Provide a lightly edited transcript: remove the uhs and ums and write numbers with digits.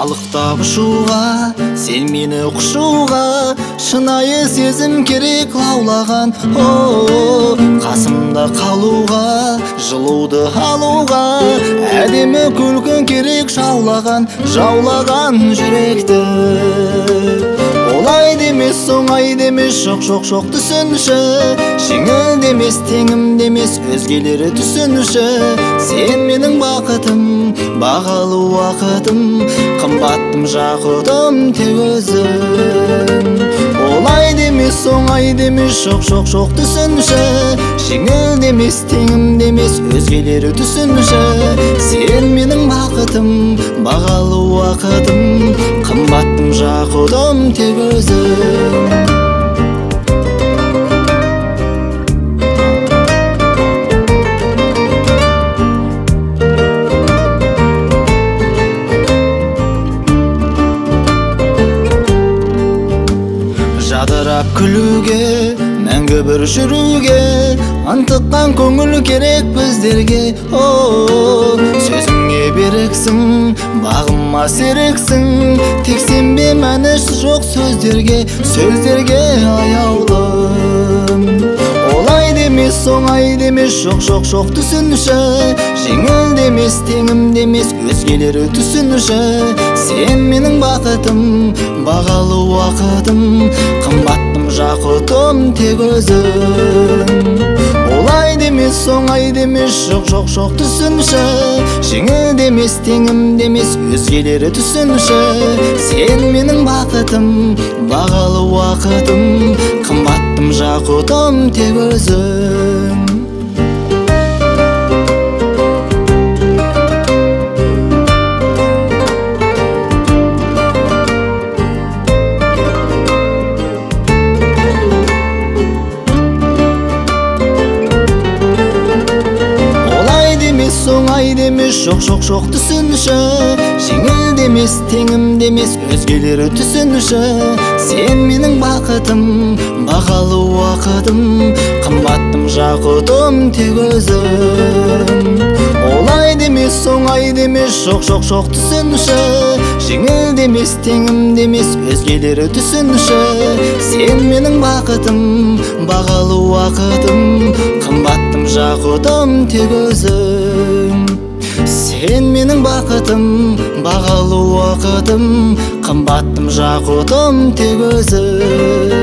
қалықтап ұшуға, сен мені құшуға, шынайы сезім керек лаулаған. Қасымда қалуға, жылуды алуға, әдемі күлкің керек жаулаған жүректі. Олай демес, оңай демес, жоқ түсінші. Жеңіл демес, теңім демес, өзгелері түсінші. Сен менің бақытым, бағалы уақытым, қымбаттым, жақұтым тек өзің. Олай демес, оңай демес, жоқ түсінші. Жеңіл демес, теңім демес, өзгелері түсінші. Сен менің бақытым, бағалы уақытым, қымбаттым, жақұтым тек өзің. Жадырап күлуге, мәңгі бір жүруге, ынтыққан көңіл керек біздерге. Сөзіңе берексің, бағыма серексің, тек сенбе мәніш жоқ сөздерге аяулым. Олай демес, оңай демес, жоқ түсінші. Жеңіл демес, теңім демес, өзгелері түсінші. Сен менің бақытым, бағалы уақытым, қымбаттым, жақұтым тек өзің. Олай демес, оңай демес, жоқ түсінші. Жеңіл демес, теңім демес, өзгелері түсінші. Сен менің бақытым, бағалы уақытым, қымбаттым, жақұтым тек өзің. Оңай демес, жоқ түсінші. Жеңіл демес, теңім демес, өзгелері түсінші. Сен менің бақытым, бағалы уақытым, қымбаттым, жақұтым тек өзің. Олай демес, оңай демес, жоқ түсінші. Жеңіл демес, теңім демес, өзгелері түсінші. Сен менің бақытым, бағалы уақытым, қымбаттым, жақұтым тек өзің. Сен менің бақытым, бағалы уақытым, қымбаттым, жақұтым тек өзің.